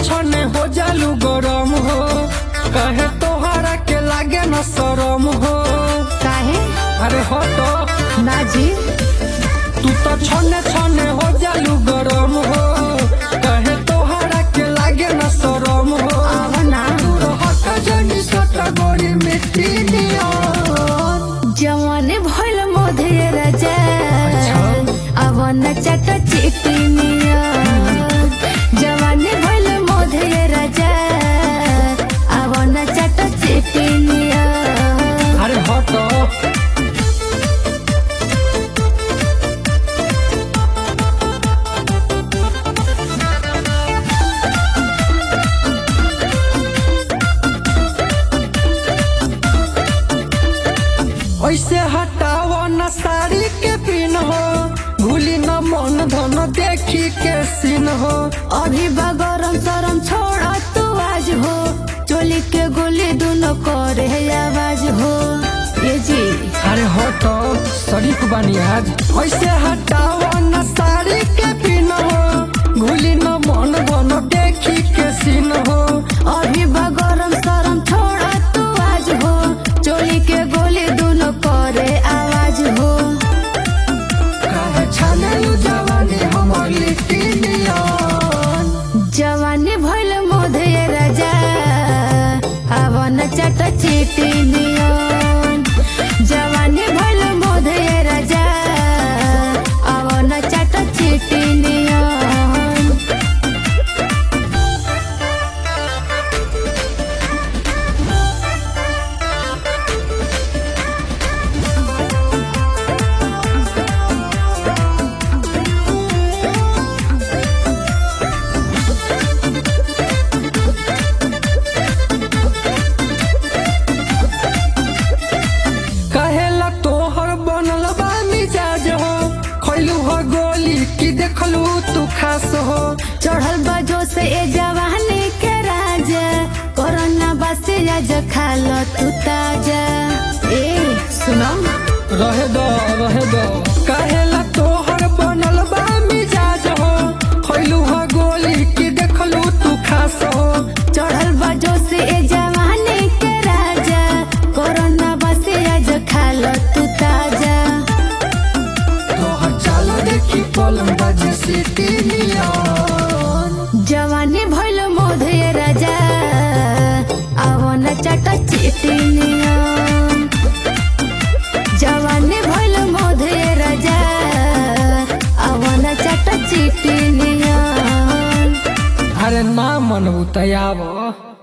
छने हो जालू गरम हो, कहे तोहरा के लागे न शरम हो। काहे? अरे हटो ना जी, तू तो छने छने हो जालू गरम हो, कहे तोहरा के लागे न शरम हो। आव ना तू हट जनी सटा गोरी मिट्टी नियन। जवानी भइल मोधे राजा, अब न चट चिटिनिया। जवानी भइल मोधे राजा, अब न चट चिटिनिया। अरे हटो ऐसे हटाओ न साड़ी के पिन हो, भूली न मन धन देखी के सीन हो। अभी बगरम सरम छोड़ा तू आज हो, चोली के गोली दोनों करे आवाज हो। ये जी अरे हटो शरीफ बानी आज। ऐसे हटाओ न साड़ी के पिन हो, भूली न मन धन देखी के सीन हो। अभी बगरम सरम छोड़ा तू आज हो, चोली के गोली दोनों करे आवाज हो। काहे छानेलु जवानी हमर लिट्टी नियन। जवानी भइल मोधे राजा, अब न चट चिटिनियन। जवानी भइल मोधे राजा, अब न चट चिटिनियन। कहेला तोहर बनल बा मिजाज हो, खैलू हो गोली की देखलू तू खास हो। चढ़ल बजो से ए जवानी के राजा, कोरोना बसे आज खाल तू ताजा। ए सुनो रहे दो कहेला तोहर बनल बा मिजाज हो, खैलू हो गोली की देखलू तू खास हो। चढ़ल बजो से ए जवानी के राजा, कोरोना बसे आज खाल तू ताजा। तोहर चाल देखी पलम बजे सिटी नियन। जवानी भइल मोधे राजा, अब न चट चिटिनियन। जवानी भइल मोधे राजा, अब न चट चिटिनियन। अरे ना मन उतयाव।